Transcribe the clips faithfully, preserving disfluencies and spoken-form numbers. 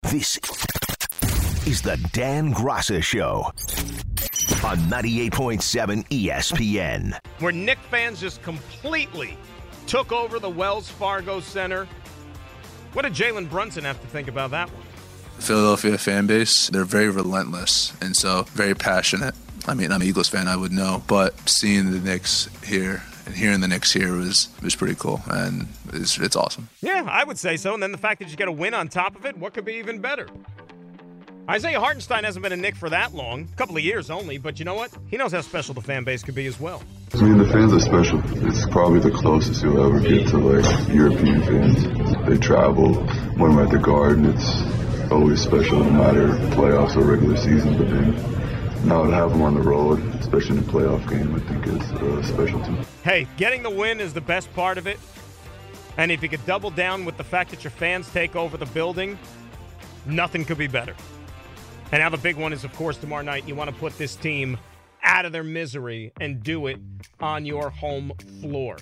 This is the Dan Graca Show on ninety-eight point seven E S P N. Where Knick fans just completely took over the Wells Fargo Center. What did Jalen Brunson have to think about that one? Philadelphia fan base, they're very relentless and so very passionate. I mean, I'm an Eagles fan, I would know, but seeing the Knicks here and hearing the Knicks here was was pretty cool, and it's, it's awesome. Yeah, I would say so, and then the fact that you get a win on top of it, what could be even better? Isaiah Hartenstein hasn't been a Knick for that long, a couple of years only, but you know what? He knows how special the fan base could be as well. I mean, the fans are special. It's probably the closest you'll ever get to, like, European fans. They travel when we're at the Garden. It's always special, no matter playoffs or regular season, but then now to have them on the road, especially in a playoff game, I think is uh, special too. Hey, getting the win is the best part of it, and if you could double down with the fact that your fans take over the building, nothing could be better. And now the big one is, of course, tomorrow night. You want to put this team out of their misery and do it on your home floor.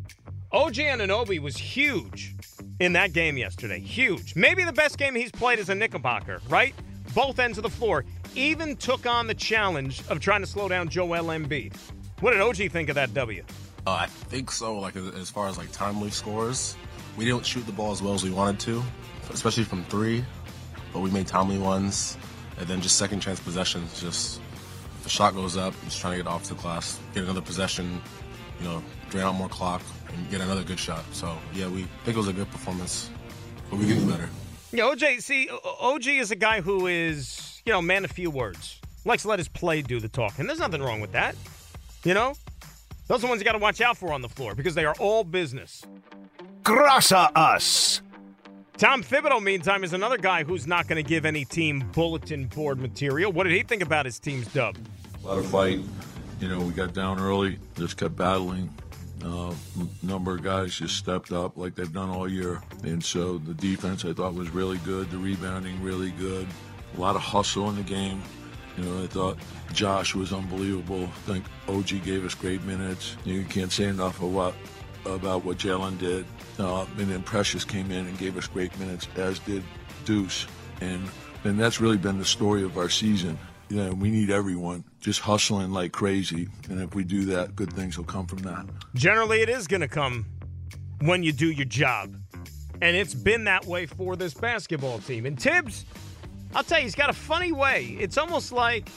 O G Anunoby was huge in that game yesterday. Huge. Maybe the best game he's played as a Knickerbocker, right? Both ends of the floor. Even took on the challenge of trying to slow down Joel Embiid. What did O G think of that W? Uh, I think so. Like as far as like timely scores, we didn't shoot the ball as well as we wanted to, especially from three, but we made timely ones. And then just second chance possessions, just if the shot goes up, just trying to get off to the glass, get another possession, you know, drain out more clock, and get another good shot. So, yeah, we think it was a good performance, but we can do better. Yeah, O J, see, O G is a guy who is, you know, man of few words. Likes to let his play do the talking. There's nothing wrong with that, you know? Those are the ones you got to watch out for on the floor because they are all business. Graca us. Tom Thibodeau, meantime, is another guy who's not going to give any team bulletin board material. What did he think about his team's dub? A lot of fight. You know, we got down early, just kept battling. Uh, a number of guys just stepped up like they've done all year. And so the defense, I thought, was really good. The rebounding, really good. A lot of hustle in the game. You know, I thought Josh was unbelievable. I think O G gave us great minutes. You can't say enough of what, about what Jalen did. Uh, and then Precious came in and gave us great minutes, as did Deuce. And and that's really been the story of our season. You know, we need everyone just hustling like crazy. And if we do that, good things will come from that. Generally, it is going to come when you do your job. And it's been that way for this basketball team. And Tibbs, I'll tell you, he's got a funny way. It's almost like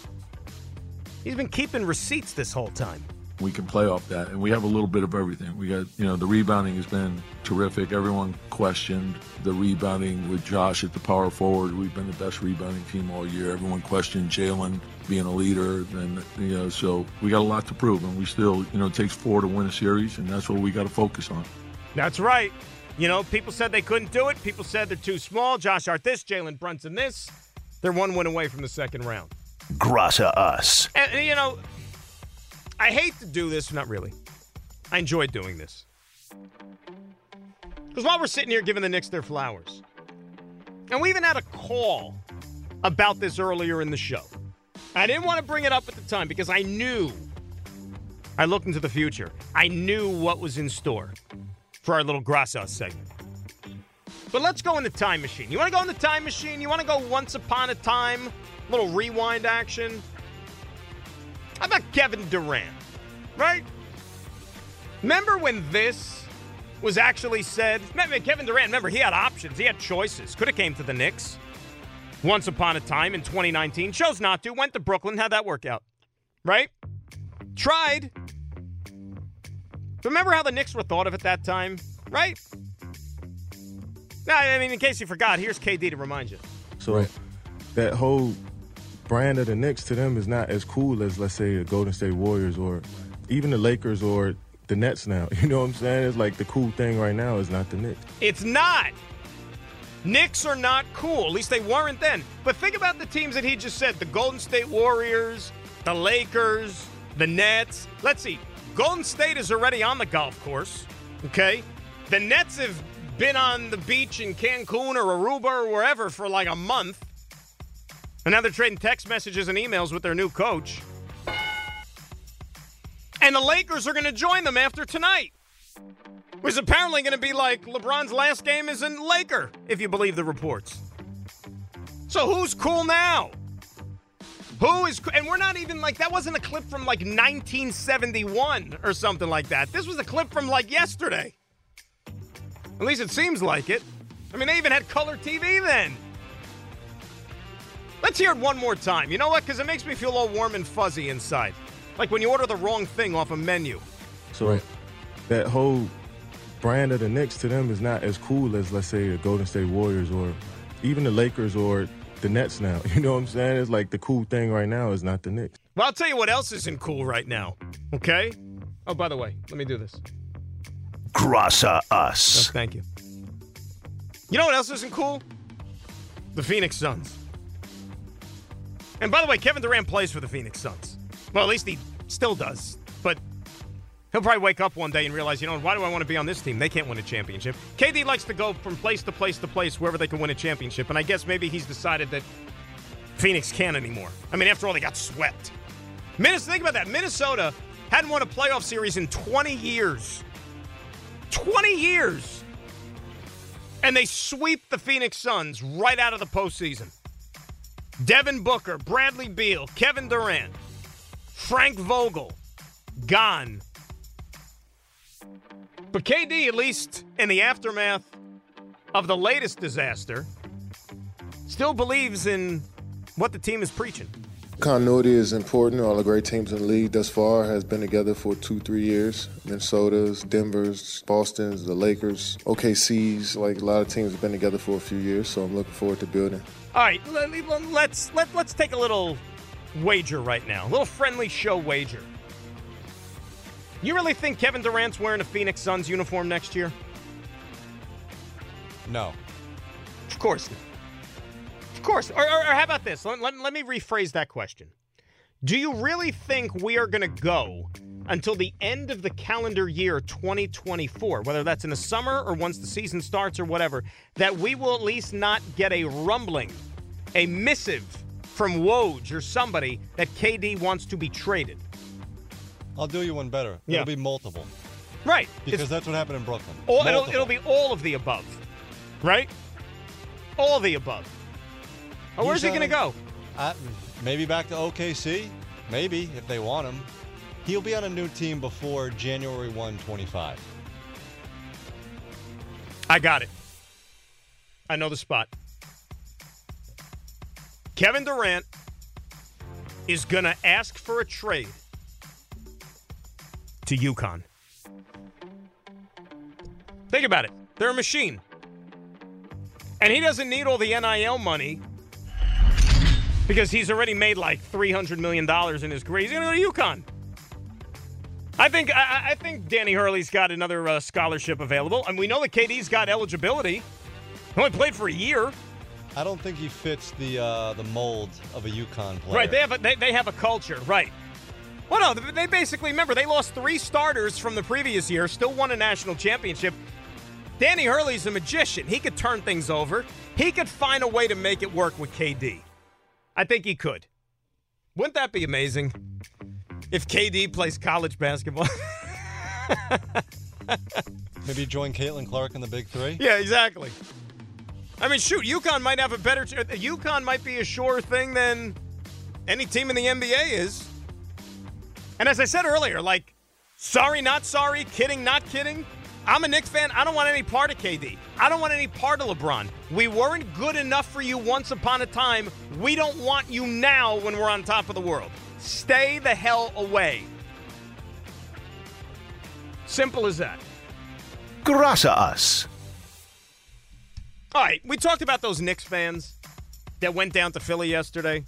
he's been keeping receipts this whole time. We can play off that, and we have a little bit of everything. We got, you know, the rebounding has been terrific. Everyone questioned the rebounding with Josh at the power forward. We've been the best rebounding team all year. Everyone questioned Jalen being a leader, and you know, so we got a lot to prove, and we still, you know, it takes four to win a series, and that's what we got to focus on. That's right. You know, people said they couldn't do it. People said they're too small. Josh Hart this, Jalen Brunson this. They're one win away from the second round. Graca us. And, you know, I hate to do this. Not really. I enjoy doing this. Because while we're sitting here giving the Knicks their flowers, and we even had a call about this earlier in the show. I didn't want to bring it up at the time because I knew, I looked into the future. I knew what was in store for our little Graca segment. But let's go in the time machine. You want to go in the time machine? You want to go once upon a time? Little rewind action? How about Kevin Durant, right? Remember when this was actually said? Remember, Kevin Durant, remember, he had options. He had choices. Could have came to the Knicks once upon a time in twenty nineteen. Chose not to. Went to Brooklyn. How'd that work out? Right? Tried. Remember how the Knicks were thought of at that time? Right? Now, I mean, in case you forgot, here's K D to remind you. So right. That whole brand of the Knicks to them is not as cool as, let's say, the Golden State Warriors or even the Lakers or the Nets now. You know what I'm saying? It's like the cool thing right now is not the Knicks. It's not. Knicks are not cool. At least they weren't then. But think about the teams that he just said. The Golden State Warriors, the Lakers, the Nets. Let's see. Golden State is already on the golf course, okay? The Nets have been on the beach in Cancun or Aruba or wherever for like a month. And now they're trading text messages and emails with their new coach. And the Lakers are going to join them after tonight. Which is apparently going to be like LeBron's last game is in Laker, if you believe the reports. So who's cool now? Who is, and we're not even like, that wasn't a clip from like nineteen seventy-one or something like that. This was a clip from like yesterday. At least it seems like it. I mean, they even had color T V then. Let's hear it one more time. You know what? Because it makes me feel all warm and fuzzy inside. Like when you order the wrong thing off a menu. So right. that whole brand of the Knicks to them is not as cool as, let's say, the Golden State Warriors or even the Lakers or the Nets now. You know what I'm saying? It's like the cool thing right now is not the Knicks. Well, I'll tell you what else isn't cool right now, okay? Oh, by the way, let me do this. Grassa us. Oh, thank you. You know what else isn't cool? The Phoenix Suns. And by the way, Kevin Durant plays for the Phoenix Suns. Well, at least he still does. But he'll probably wake up one day and realize, you know, why do I want to be on this team? They can't win a championship. K D likes to go from place to place to place wherever they can win a championship. And I guess maybe he's decided that Phoenix can't anymore. I mean, after all, they got swept. Minnesota, think about that. Minnesota hadn't won a playoff series in twenty years. twenty years. And they sweep the Phoenix Suns right out of the postseason. Devin Booker, Bradley Beal, Kevin Durant, Frank Vogel, gone. But K D, at least in the aftermath of the latest disaster, still believes in what the team is preaching. Continuity is important. All the great teams in the league thus far has been together for two, three years. Minnesota's, Denver's, Boston's, the Lakers, O K C's. Like a lot of teams have been together for a few years, so I'm looking forward to building. All right, let's let, let's take a little wager right now, a little friendly show wager. You really think Kevin Durant's wearing a Phoenix Suns uniform next year? No. Of course not. Of course. Or, or, or how about this? Let, let, let me rephrase that question. Do you really think we are going to go until the end of the calendar year twenty twenty-four, whether that's in the summer or once the season starts or whatever, that we will at least not get a rumbling, a missive from Woj or somebody that K D wants to be traded? I'll do you one better. Yeah. It'll be multiple. Right. Because it's, that's what happened in Brooklyn. All, it'll, it'll be all of the above. Right? All of the above. Oh, where's he going to go? Uh, maybe back to O K C. Maybe, if they want him. He'll be on a new team before January first, twenty-five. I got it. I know the spot. Kevin Durant is going to ask for a trade to UConn. Think about it. They're a machine. And he doesn't need all the N I L money because he's already made like three hundred million dollars in his career. He's going to go to UConn. I think I, I think Danny Hurley's got another uh, scholarship available. And we know that K D's got eligibility. He only played for a year. I don't think he fits the uh, the mold of a UConn player. Right, they have a, they, they have a culture, right. Well, no, they basically, remember, they lost three starters from the previous year, still won a national championship. Danny Hurley's a magician. He could turn things over. He could find a way to make it work with K D. I think he could. Wouldn't that be amazing if K D plays college basketball? Maybe join Caitlin Clark in the Big Three? Yeah, exactly. I mean, shoot, UConn might have a better... UConn might be a surer thing than any team in the N B A is. And as I said earlier, like, sorry, not sorry, kidding, not kidding. I'm a Knicks fan. I don't want any part of K D. I don't want any part of LeBron. We weren't good enough for you once upon a time. We don't want you now when we're on top of the world. Stay the hell away. Simple as that. Grassa us. All right, we talked about those Knicks fans that went down to Philly yesterday.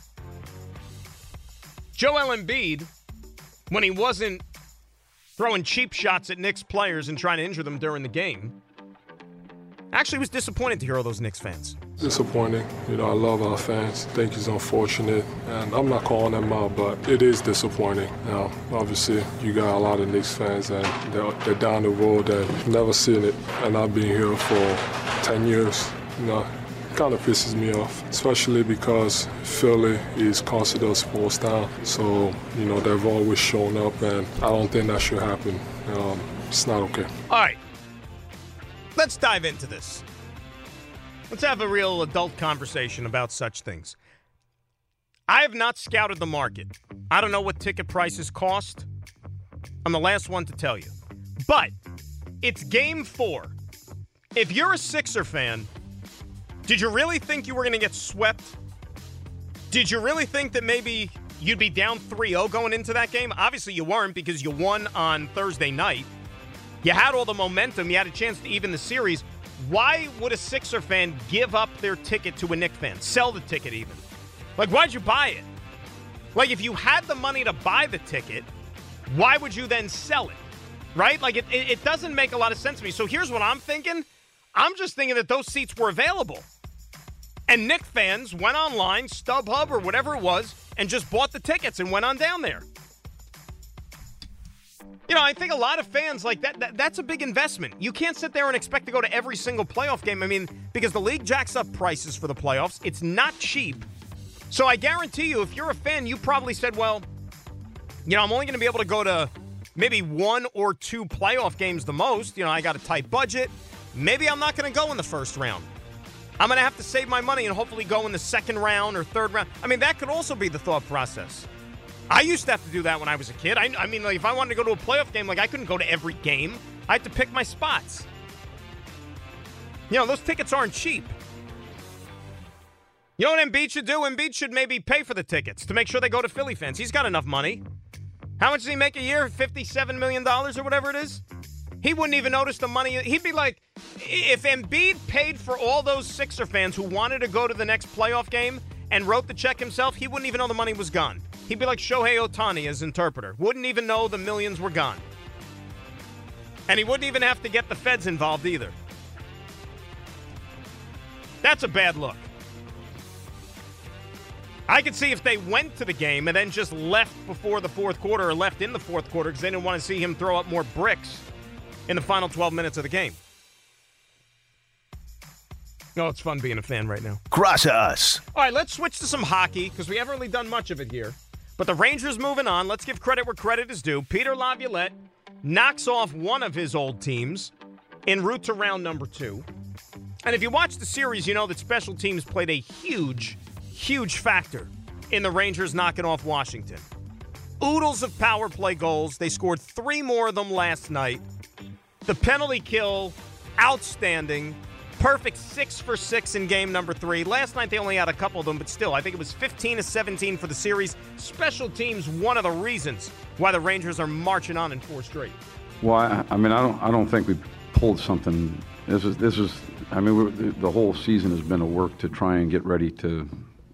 Joel Embiid, when he wasn't throwing cheap shots at Knicks players and trying to injure them during the game, actually was disappointed to hear all those Knicks fans. Disappointing. You know, I love our fans. I think it's unfortunate, and I'm not calling them out, but it is disappointing. You know, obviously, you got a lot of Knicks fans, and they're, they're down the road and never seen it, and I've been here for ten years. You know, it kind of pisses me off, especially because Philly is considered a sports town, so, you know, they've always shown up, and I don't think that should happen. Um, it's not okay. All right. Let's dive into this. Let's have a real adult conversation about such things. I have not scouted the market. I don't know what ticket prices cost. I'm the last one to tell you. But it's game four. If you're a Sixer fan, did you really think you were going to get swept? Did you really think that maybe you'd be down three oh going into that game? Obviously you weren't, because you won on Thursday night. You had all the momentum. You had a chance to even the series. Why would a Sixer fan give up their ticket to a Knicks fan? Sell the ticket even. Like, why'd you buy it? Like, if you had the money to buy the ticket, why would you then sell it? Right? Like, it, it, it doesn't make a lot of sense to me. So here's what I'm thinking. I'm just thinking that those seats were available. And Knicks fans went online, StubHub or whatever it was, and just bought the tickets and went on down there. You know, I think a lot of fans, like, that, that that's a big investment. You can't sit there and expect to go to every single playoff game. I mean, because the league jacks up prices for the playoffs. It's not cheap. So I guarantee you, if you're a fan, you probably said, well, you know, I'm only going to be able to go to maybe one or two playoff games the most. You know, I got a tight budget. Maybe I'm not going to go in the first round. I'm going to have to save my money and hopefully go in the second round or third round. I mean, that could also be the thought process. I used to have to do that when I was a kid. I, I mean, like, if I wanted to go to a playoff game, like, I couldn't go to every game. I had to pick my spots. You know, those tickets aren't cheap. You know what Embiid should do? Embiid should maybe pay for the tickets to make sure they go to Philly fans. He's got enough money. How much does he make a year? fifty-seven million dollars or whatever it is? He wouldn't even notice the money. He'd be like, if Embiid paid for all those Sixer fans who wanted to go to the next playoff game and wrote the check himself, he wouldn't even know the money was gone. He'd be like Shohei Ohtani as interpreter. Wouldn't even know the millions were gone. And he wouldn't even have to get the feds involved either. That's a bad look. I could see if they went to the game and then just left before the fourth quarter or left in the fourth quarter because they didn't want to see him throw up more bricks in the final twelve minutes of the game. Oh, it's fun being a fan right now. Cross us. All right, let's switch to some hockey because we haven't really done much of it here. But the Rangers moving on. Let's give credit where credit is due. Peter Laviolette knocks off one of his old teams en route to round number two. And if you watch the series, you know that special teams played a huge, huge factor in the Rangers knocking off Washington. Oodles of power play goals. They scored three more of them last night. The penalty kill, outstanding. Perfect six for six in game number three. Last night they only had a couple of them, but still, I think it was fifteen to seventeen for the series. Special teams, one of the reasons why the Rangers are marching on in four straight. Well, I, I mean, I don't, I don't think we pulled something. This is, this is. I mean, we're, the whole season has been a work to try and get ready to,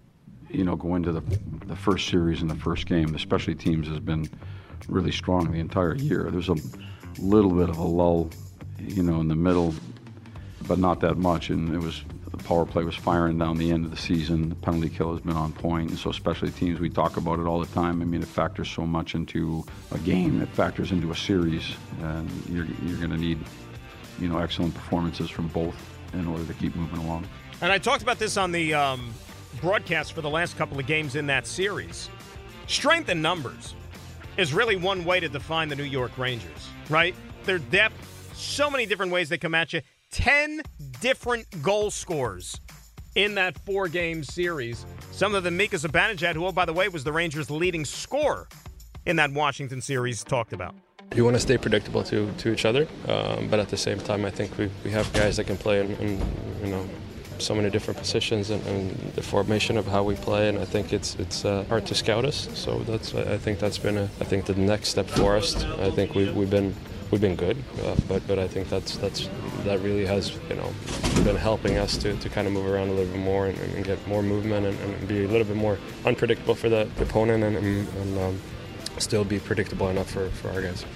you know, go into the the first series and the first game. The special teams has been really strong the entire year. There's a little bit of a lull, you know, in the middle, but not that much. And it was the power play was firing down the end of the season. The penalty kill has been on point. And so special teams, we talk about it all the time. I mean, it factors so much into a game. It factors into a series. And you're, you're going to need, you know, excellent performances from both in order to keep moving along. And I talked about this on the um, broadcast for the last couple of games in that series. Strength in numbers is really one way to define the New York Rangers, right? Their depth, so many different ways they come at you. Ten different goal scorers in that four-game series. Some of them Mika Zibanejad, who, oh, by the way, was the Rangers' leading scorer in that Washington series, talked about. You want to stay predictable to, to each other, um, but at the same time, I think we, we have guys that can play in, in you know, so many different positions and, and the formation of how we play, and I think it's it's uh, hard to scout us. So that's I think that's been a, I think the next step for us. I think we we've been we've been good, uh, but but I think that's that's that really has you know been helping us to, to kind of move around a little bit more and, and get more movement and, and be a little bit more unpredictable for the opponent and, and, and um, still be predictable enough for, for our guys.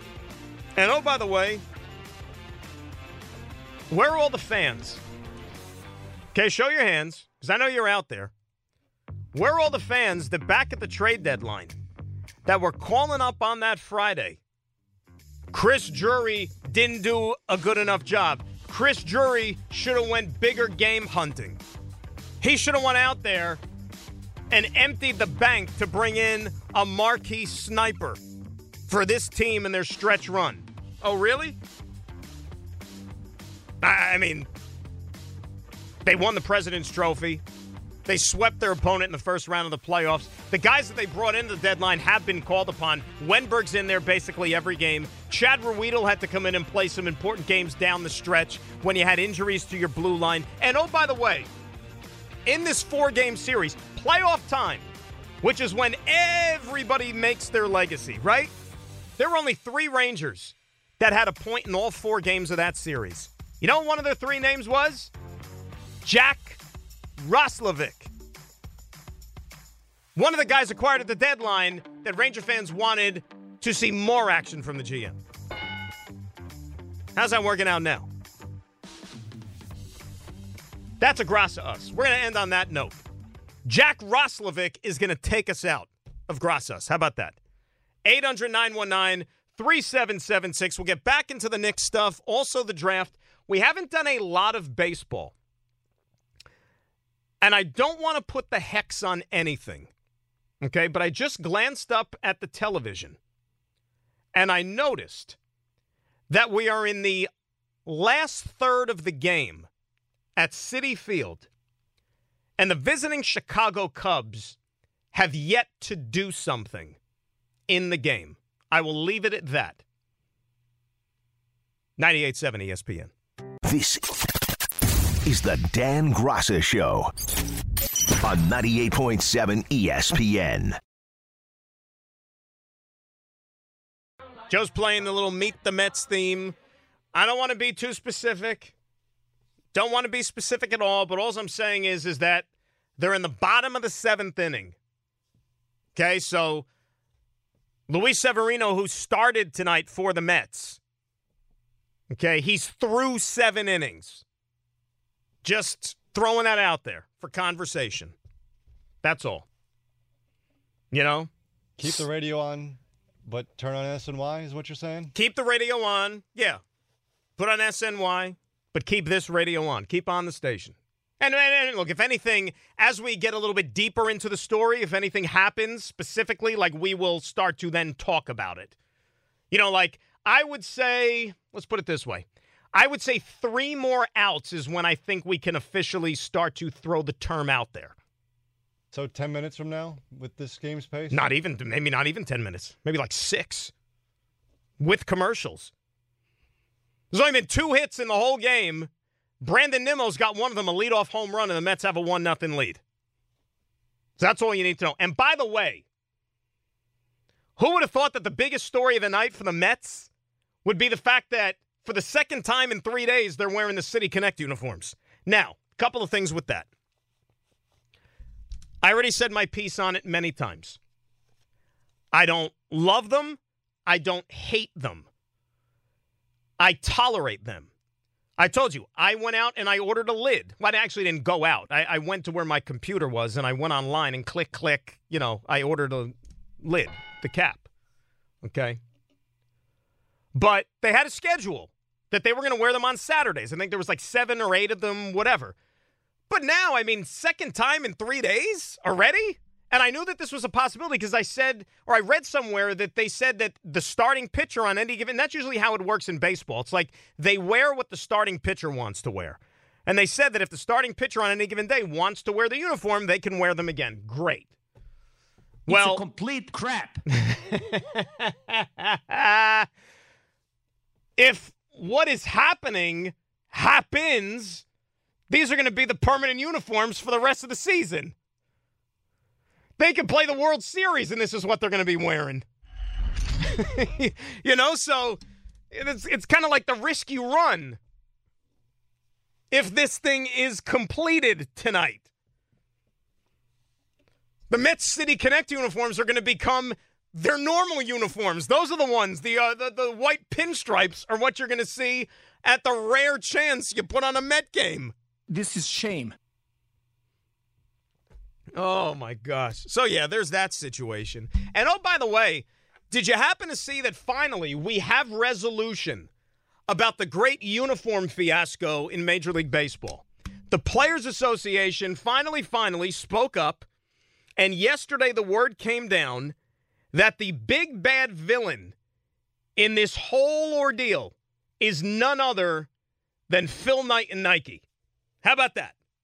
And oh, by the way, where are all the fans? Okay, show your hands, because I know you're out there. Where are all the fans that back at the trade deadline that were calling up on that Friday? Chris Drury didn't do a good enough job. Chris Drury should have went bigger game hunting. He should have went out there and emptied the bank to bring in a marquee sniper for this team in their stretch run. Oh, really? I mean, They won the President's Trophy. They swept their opponent in the first round of the playoffs. The guys that they brought into the deadline have been called upon. Wenberg's in there basically every game. Chad Ruedel had to come in and play some important games down the stretch when you had injuries to your blue line. And oh, by the way, in this four-game series, playoff time, which is when everybody makes their legacy, right? There were only three Rangers that had a point in all four games of that series. You know what one of their three names was? Jack Roslovic. One of the guys acquired at the deadline that Ranger fans wanted to see more action from the G M. How's that working out now? That's a Grasa us. We're going to end on that note. Jack Roslovic is going to take us out of Grasa. How about that? eight hundred, nine one nine, three seven seven six. We'll get back into the Knicks stuff. Also the draft. We haven't done a lot of baseball. And I don't want to put the hex on anything, okay? But I just glanced up at the television, and I noticed that we are in the last third of the game at Citi Field, and the visiting Chicago Cubs have yet to do something in the game. I will leave it at that. ninety-eight point seven E S P N. This is the Dan Grassa Show on ninety-eight point seven E S P N. Joe's playing the little Meet the Mets theme. I don't want to be too specific. Don't want to be specific at all, but all I'm saying is, is that they're in the bottom of the seventh inning. Okay, so Luis Severino, who started tonight for the Mets, okay, he's through seven innings. Just throwing that out there for conversation. That's all. You know? Keep the radio on, but turn on S N Y is what you're saying? Keep the radio on. Yeah. Put on S N Y, but keep this radio on. Keep on the station. And, and, and look, if anything, as we get a little bit deeper into the story, if anything happens specifically, like we will start to then talk about it. You know, like I would say, let's put it this way. I would say three more outs is when I think we can officially start to throw the term out there. So ten minutes from now with this game's pace? Not even, maybe not even ten minutes. Maybe like six. With commercials. There's only been two hits in the whole game. Brandon Nimmo's got one of them, a leadoff home run, and the Mets have a one nothing lead. So that's all you need to know. And by the way, who would have thought that the biggest story of the night for the Mets would be the fact that for the second time in three days, they're wearing the City Connect uniforms. Now, a couple of things with that. I already said my piece on it many times. I don't love them. I don't hate them. I tolerate them. I told you, I went out and I ordered a lid. Well, I actually didn't go out. I, I went to where my computer was, and I went online and click, click. You know, I ordered a lid, the cap. Okay? But they had a schedule that they were going to wear them on Saturdays. I think there was like seven or eight of them, whatever. But now, I mean, second time in three days already? And I knew that this was a possibility because I said, or I read somewhere that they said that the starting pitcher on any given, that's usually how it works in baseball. It's like they wear what the starting pitcher wants to wear. And they said that if the starting pitcher on any given day wants to wear the uniform, they can wear them again. Great. Well, it's a complete crap. If what is happening happens, these are going to be the permanent uniforms for the rest of the season. They can play the World Series, and this is what they're going to be wearing. You know, so it's it's kind of like the risk you run if this thing is completed tonight. The Mets City Connect uniforms are going to become their normal uniforms. Those are the ones. The, uh, the, the white pinstripes are what you're going to see at the rare chance you put on a Met game. This is shame. Oh, my gosh. So, yeah, there's that situation. And, oh, by the way, did you happen to see that finally we have resolution about the great uniform fiasco in Major League Baseball? The Players Association finally, finally spoke up, and yesterday the word came down that the big bad villain in this whole ordeal is none other than Phil Knight and Nike. How about that?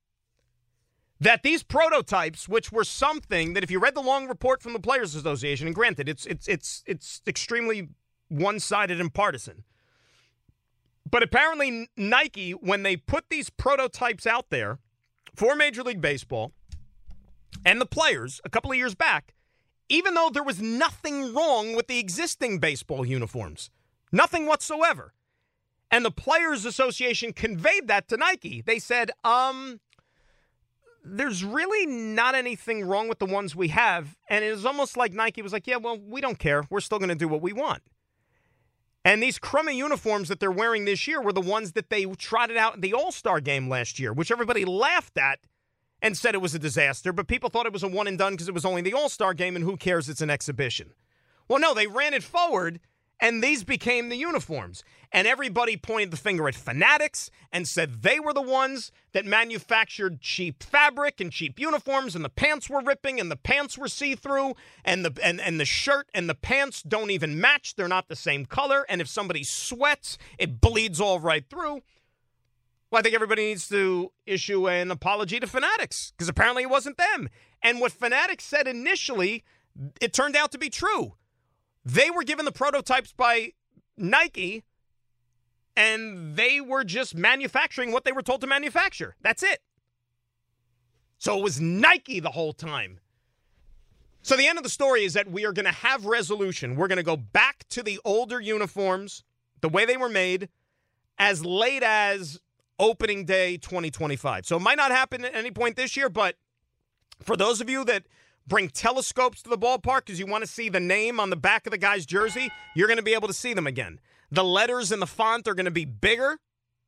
that these prototypes, which were something that if you read the long report from the Players Association, and granted, it's it's it's it's extremely one-sided and partisan, but apparently Nike, when they put these prototypes out there for Major League Baseball and the players a couple of years back, even though there was nothing wrong with the existing baseball uniforms, nothing whatsoever, and the Players Association conveyed that to Nike, they said, um... there's really not anything wrong with the ones we have. And it was almost like Nike was like, yeah, well, we don't care. We're still going to do what we want. And these crummy uniforms that they're wearing this year were the ones that they trotted out in the All-Star game last year, which everybody laughed at and said it was a disaster. But people thought it was a one and done because it was only the All-Star game, and who cares? It's an exhibition. Well, no, they ran it forward, and these became the uniforms. And everybody pointed the finger at Fanatics and said they were the ones that manufactured cheap fabric and cheap uniforms, and the pants were ripping, and the pants were see-through, and the and, and the shirt and the pants don't even match. They're not the same color, and if somebody sweats, it bleeds all right through. Well, I think everybody needs to issue an apology to Fanatics, because apparently it wasn't them. And what Fanatics said initially, it turned out to be true. They were given the prototypes by Nike, and they were just manufacturing what they were told to manufacture. That's it. So it was Nike the whole time. So the end of the story is that we are going to have resolution. We're going to go back to the older uniforms, the way they were made, as late as opening day twenty twenty-five. So it might not happen at any point this year, but for those of you that bring telescopes to the ballpark because you want to see the name on the back of the guy's jersey, you're going to be able to see them again. The letters and the font are going to be bigger.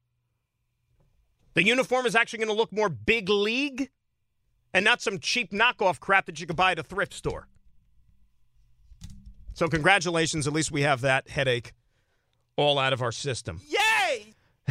The uniform is actually going to look more big league and not some cheap knockoff crap that you could buy at a thrift store. So congratulations. At least we have that headache all out of our system. Yay!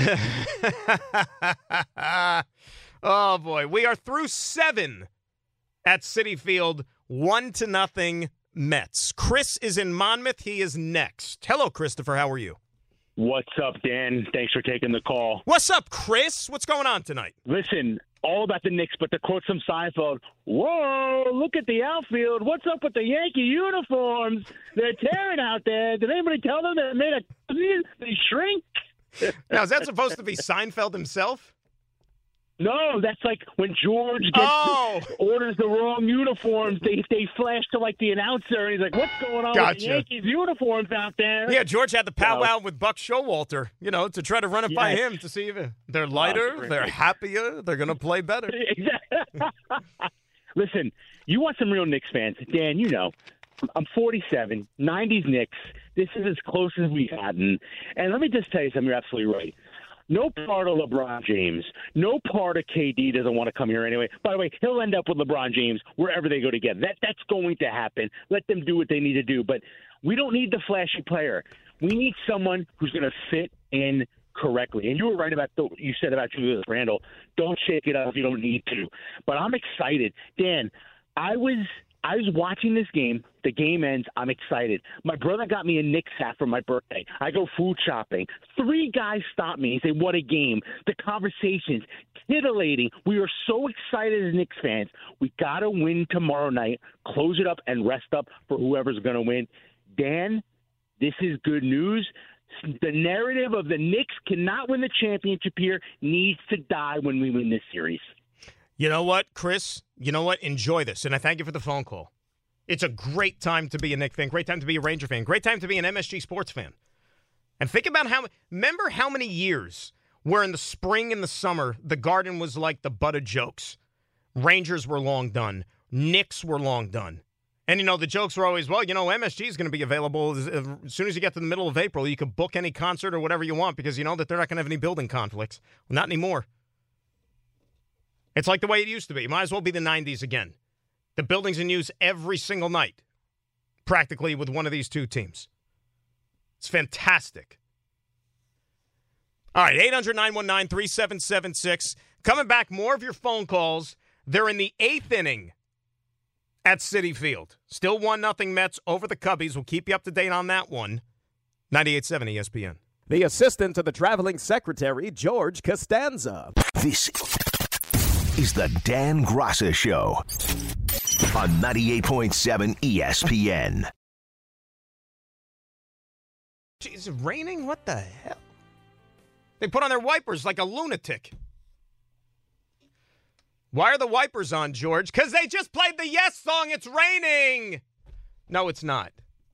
Oh, boy. We are through seven at Citi Field, one to nothing Mets. Chris is in Monmouth. He is next. Hello, Christopher. How are you? What's up, Dan? Thanks for taking the call. What's up, Chris? What's going on tonight? Listen, all about the Knicks, but to quote some Seinfeld, whoa, look at the outfield. What's up with the Yankee uniforms? They're tearing out there. Did anybody tell them they made a they shrink? Now, is that supposed to be Seinfeld himself? No, that's like when George gets oh. orders the wrong uniforms. They they flash to like the announcer, and he's like, "What's going on gotcha. with the Yankees uniforms out there?" Yeah, George had the powwow so, with Buck Showalter, you know, to try to run it yes. by him to see if they're lighter, oh, they're happier, they're going to play better. Listen, you want some real Knicks fans, Dan? You know, I'm forty-seven, nineties Knicks. This is as close as we've gotten, and let me just tell you something. You're absolutely right. No part of LeBron James, no part of K D doesn't want to come here anyway. By the way, he'll end up with LeBron James wherever they go together. That That's going to happen. Let them do what they need to do. But we don't need the flashy player. We need someone who's going to fit in correctly. And you were right about the, you said about Julius Randle. Don't shake it up if you don't need to. But I'm excited. Dan, I was – I was watching this game. The game ends. I'm excited. My brother got me a Knicks hat for my birthday. I go food shopping. Three guys stop me and say, what a game. The conversations, titillating. We are so excited as Knicks fans. We got to win tomorrow night, close it up, and rest up for whoever's going to win. Dan, this is good news. The narrative of the Knicks cannot win the championship here needs to die when we win this series. You know what, Chris? You know what? Enjoy this, and I thank you for the phone call. It's a great time to be a Knicks fan, great time to be a Ranger fan, great time to be an M S G sports fan. And think about how – remember how many years where in the spring and the summer the Garden was like the butt of jokes. Rangers were long done. Knicks were long done. And, you know, the jokes were always, well, you know, M S G is going to be available as, as soon as you get to the middle of April. You can book any concert or whatever you want because you know that they're not going to have any building conflicts. Well, not anymore. It's like the way it used to be. It might as well be the nineties again. The building's in use every single night, practically with one of these two teams. It's fantastic. All right, eight hundred, nine one nine, three seven seven six. Coming back, more of your phone calls. They're in the eighth inning at Citi Field. Still one nothing Mets over the Cubbies. We'll keep you up to date on that one. ninety-eight point seven E S P N. The assistant to the traveling secretary, George Costanza. This is the Dan Graca Show on ninety-eight point seven E S P N. Is it raining? What the hell? They put on their wipers like a lunatic. Why are the wipers on, George? Because they just played the Yes song. It's raining. No, it's not.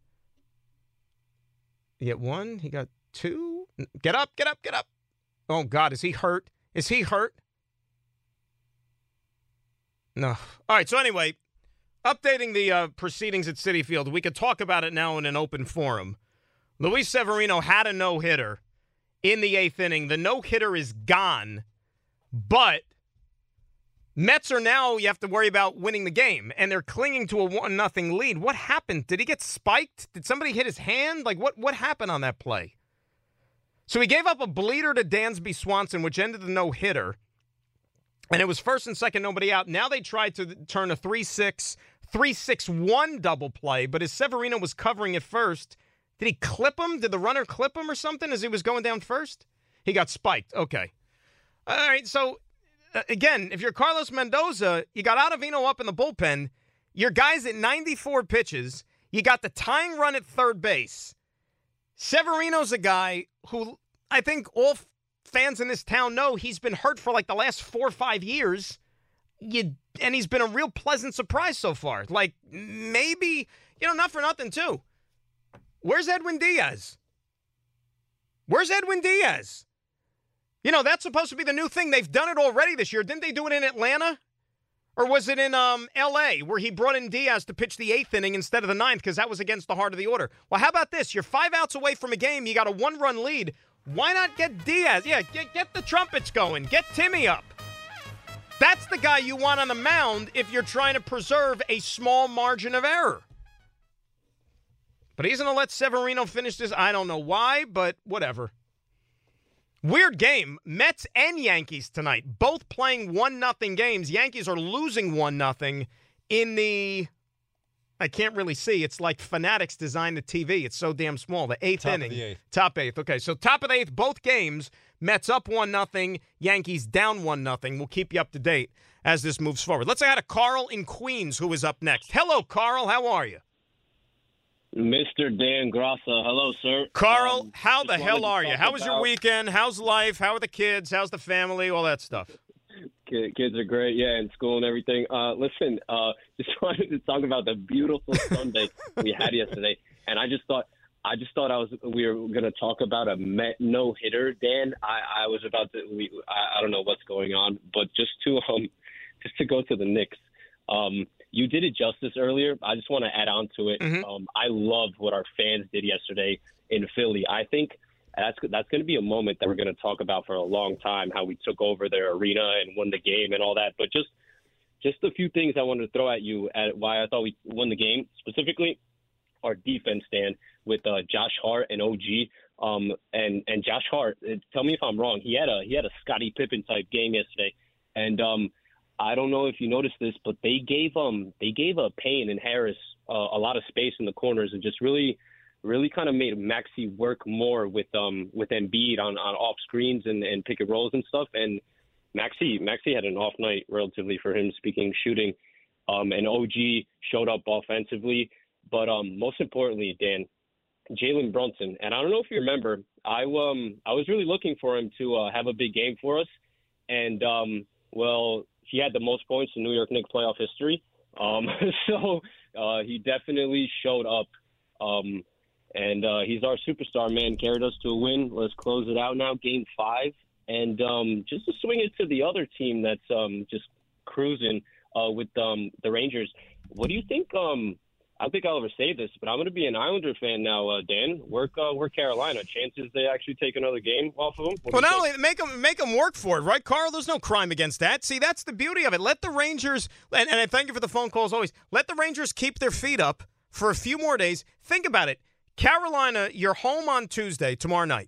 He got one. He got two. Get up, get up, get up. Oh, God, is he hurt? Is he hurt? No. All right, so anyway, updating the uh, proceedings at Citi Field. We could talk about it now in an open forum. Luis Severino had a no-hitter in the eighth inning. The no-hitter is gone, but Mets are now, you have to worry about winning the game, and they're clinging to a one nothing lead. What happened? Did he get spiked? Did somebody hit his hand? Like, what, what happened on that play? So he gave up a bleeder to Dansby Swanson, which ended the no-hitter, and it was first and second, nobody out. Now they tried to turn a three six, three six one double play, but as Severino was covering it first, did he clip him? Did the runner clip him or something as he was going down first? He got spiked. Okay. All right, so, uh, again, if you're Carlos Mendoza, you got Ottavino up in the bullpen. Your guy's at ninety-four pitches. You got the tying run at third base. Severino's a guy who I think all fans in this town know he's been hurt for like the last four or five years. You, and he's been a real pleasant surprise so far. Like, maybe, you know, not for nothing, too. Where's Edwin Diaz? Where's Edwin Diaz? You know, that's supposed to be the new thing. They've done it already this year. Didn't they do it in Atlanta? Or was it in um, L A where he brought in Diaz to pitch the eighth inning instead of the ninth because that was against the heart of the order? Well, how about this? You're five outs away from a game. You got a one-run lead. Why not get Diaz? Yeah, get, get the trumpets going. Get Timmy up. That's the guy you want on the mound if you're trying to preserve a small margin of error. But he's going to let Severino finish this. I don't know why, but whatever. Weird game. Mets and Yankees tonight, both playing one nothing games. Yankees are losing one nothing in the, I can't really see. It's like Fanatics designed the T V. It's so damn small. The eighth Top inning. of the eighth. Top eighth. Okay, so top of the eighth, both games. Mets up one nothing. Yankees down one nothing. We'll keep you up to date as this moves forward. Let's say hi to Carl in Queens, who is up next. Hello, Carl. How are you? Mister Dan Graca. Hello, sir. Carl, um, how the hell are you? How was about... your weekend? How's life? How are the kids? How's the family? All that stuff. Kids are great, yeah, in school and everything. Uh, listen, uh, just wanted to talk about the beautiful Sunday we had yesterday, and I just thought, I just thought I was we were going to talk about a Met no hitter. Dan, I, I was about to. We, I, I don't know what's going on, but just to um, just to go to the Knicks. Um, you did it justice earlier. I just want to add on to it. Mm-hmm. Um, I loved what our fans did yesterday in Philly. I think that's that's going to be a moment that we're going to talk about for a long time, how we took over their arena and won the game and all that. But just just a few things I wanted to throw at you at why I thought we won the game, specifically our defense, Dan, with uh, Josh Hart and O G. Um, and, and Josh Hart, tell me if I'm wrong, he had a he had a Scottie Pippen type game yesterday. And um, I don't know if you noticed this, but they gave um they gave a Payne and Harris uh, a lot of space in the corners and just really, really kind of made Maxey work more with um with Embiid on, on off screens and, and pick and rolls and stuff. And Maxey Maxey had an off night relatively for him, speaking shooting. Um, and O G showed up offensively, but um most importantly, Dan, Jalen Brunson. And I don't know if you remember, I um I was really looking for him to uh, have a big game for us, and um well. He had the most points in New York Knicks playoff history. Um, so uh, he definitely showed up. Um, and uh, he's our superstar, man. Carried us to a win. Let's close it out now, game five. And um, just to swing it to the other team that's um, just cruising uh, with um, the Rangers, what do you think? Um, I don't think I'll ever say this, but I'm going to be an Islander fan now, uh, Dan. Work, uh, work Carolina. Chances they actually take another game off of them? What well, not only make them, make them work for it, right, Carl? There's no crime against that. See, that's the beauty of it. Let the Rangers, and, and I thank you for the phone calls always, let the Rangers keep their feet up for a few more days. Think about it. Carolina, you're home on Tuesday, tomorrow night.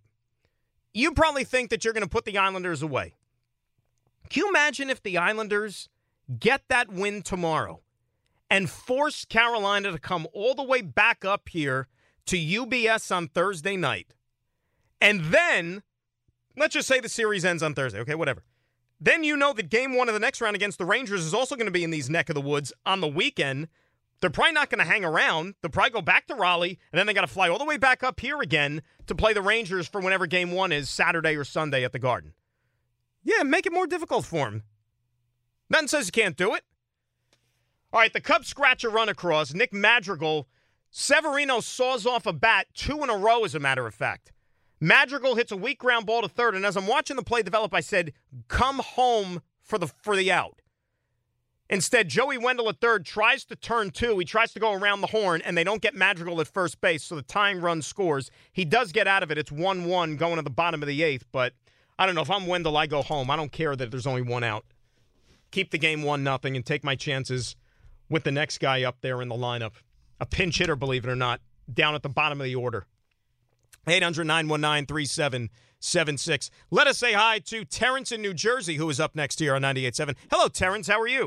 You probably think that you're going to put the Islanders away. Can you imagine if the Islanders get that win tomorrow and force Carolina to come all the way back up here to U B S on Thursday night? And then, let's just say the series ends on Thursday. Okay, whatever. then you know that game one of the next round against the Rangers is also going to be in these neck of the woods on the weekend. They're probably not going to hang around. They'll probably go back to Raleigh, and then they got to fly all the way back up here again to play the Rangers for whenever game one is, Saturday or Sunday at the Garden. Yeah, make it more difficult for them. Nothing says you can't do it. All right, the Cubs scratch a run across. Nick Madrigal, Severino saws off a bat, two in a row, as a matter of fact. Madrigal hits a weak ground ball to third, and as I'm watching the play develop, I said, come home for the for the out. Instead, Joey Wendell at third tries to turn two. He tries to go around the horn, and they don't get Madrigal at first base, so the tying run scores. He does get out of it. It's one one going to the bottom of the eighth, but I don't know. If I'm Wendell, I go home. I don't care that there's only one out. Keep the game one nothing and take my chances with the next guy up there in the lineup. A pinch hitter, believe it or not, down at the bottom of the order. eight hundred, nine one nine, three seven seven six. Let us say hi to Terrence in New Jersey, who is up next here on ninety-eight point seven. Hello, Terrence. How are you?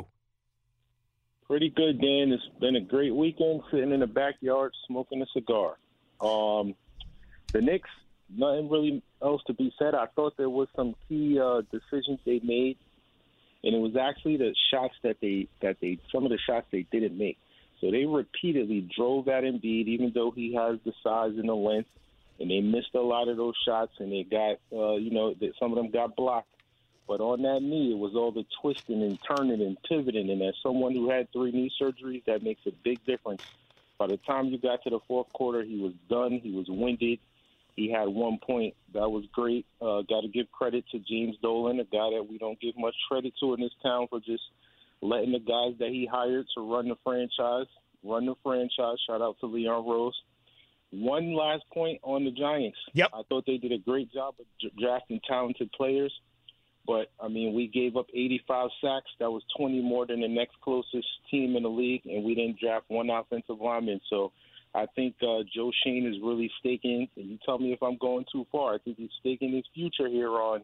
Pretty good, Dan. It's been a great weekend sitting in the backyard smoking a cigar. Um, the Knicks, nothing really else to be said. I thought there was some key uh, decisions they made, and it was actually the shots that they that they some of the shots they didn't make. So they repeatedly drove at Embiid, even though he has the size and the length, and they missed a lot of those shots, and they got uh, you know that some of them got blocked. But on that knee, it was all the twisting and turning and pivoting. And as someone who had three knee surgeries, that makes a big difference. By the time you got to the fourth quarter, he was done. He was winded. He had one point. That was great. Uh, got to give credit to James Dolan, a guy that we don't give much credit to in this town, for just letting the guys that he hired to run the franchise, run the franchise. Shout out to Leon Rose. One last point on the Giants. Yep. I thought they did a great job of d- drafting talented players. But, I mean, we gave up eighty-five sacks. That was twenty more than the next closest team in the league, and we didn't draft one offensive lineman. So I think uh, Joe Schoen is really staking, and you tell me if I'm going too far, I think he's staking his future here on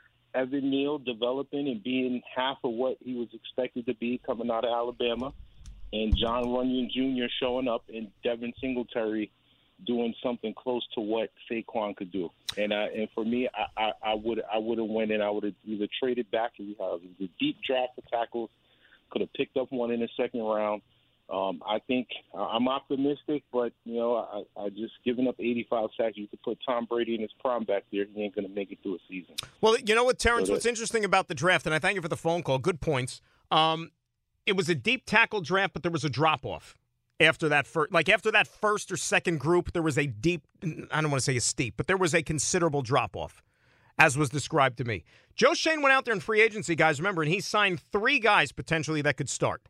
Evan Neal developing and being half of what he was expected to be coming out of Alabama, and John Runyon Junior showing up, and Devin Singletary doing something close to what Saquon could do. And uh, and for me, I, I, I would I would have went and I would have either traded back if we have the deep draft for tackles, could have picked up one in the second round. Um, I think uh, I'm optimistic, but you know, I, I just giving up eighty-five sacks. You could put Tom Brady in his prime back there. He ain't going to make it through a season. Well, you know what, Terrence? So what's interesting about the draft, and I thank you for the phone call. Good points. Um, it was a deep tackle draft, but there was a drop off. After that first, like after that first or second group, there was a deep, I don't want to say a steep, but there was a considerable drop-off, as was described to me. Joe Schoen went out there in free agency, guys, remember, and he signed three guys potentially that could start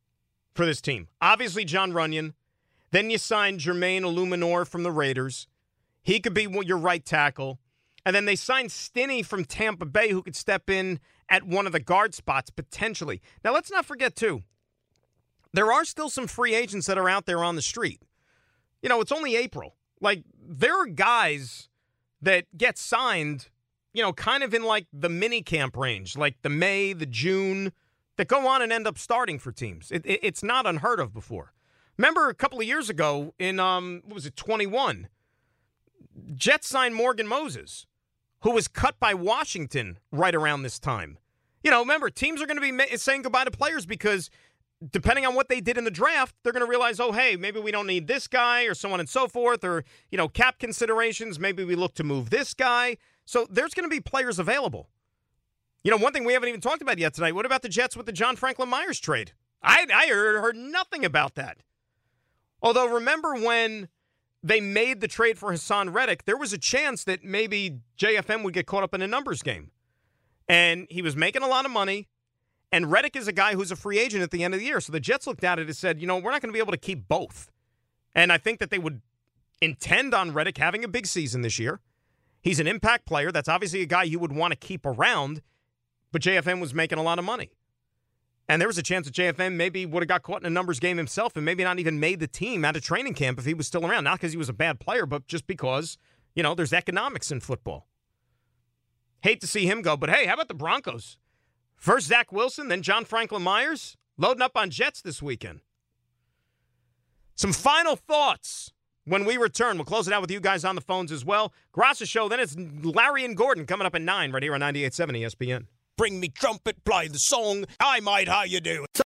for this team. Obviously, John Runyon. Then you signed Jermaine Illuminor from the Raiders. He could be your right tackle. And then they signed Stinney from Tampa Bay, who could step in at one of the guard spots potentially. Now, let's not forget, too, there are still some free agents that are out there on the street. You know, it's only April. Like, there are guys that get signed, you know, kind of in like the mini camp range, like the May, the June, that go on and end up starting for teams. It, it, it's not unheard of before. Remember a couple of years ago in, um, what was it, twenty-one, Jets signed Morgan Moses, who was cut by Washington right around this time. You know, remember, teams are going to be ma- saying goodbye to players because depending on what they did in the draft, they're going to realize, oh, hey, maybe we don't need this guy or so on and so forth, or, you know, cap considerations. Maybe we look to move this guy. So there's going to be players available. You know, one thing we haven't even talked about yet tonight, what about the Jets with the John Franklin Myers trade? I, I heard, heard nothing about that. Although, remember when they made the trade for Hassan Reddick, there was a chance that maybe J F M would get caught up in a numbers game. And he was making a lot of money. And Reddick is a guy who's a free agent at the end of the year. So the Jets looked at it and said, you know, we're not going to be able to keep both. And I think that they would intend on Reddick having a big season this year. He's an impact player. That's obviously a guy you would want to keep around. But J F M was making a lot of money. And there was a chance that J F M maybe would have got caught in a numbers game himself and maybe not even made the team out of training camp if he was still around. Not because he was a bad player, but just because, you know, there's economics in football. Hate to see him go, but hey, how about the Broncos? First Zach Wilson, then John Franklin Myers, loading up on Jets this weekend. Some final thoughts when we return. We'll close it out with you guys on the phones as well. Graca Show, then it's Larry and Gordon coming up at nine right here on ninety-eight point seven E S P N. bring me trumpet, play the song. I mate, how you doing?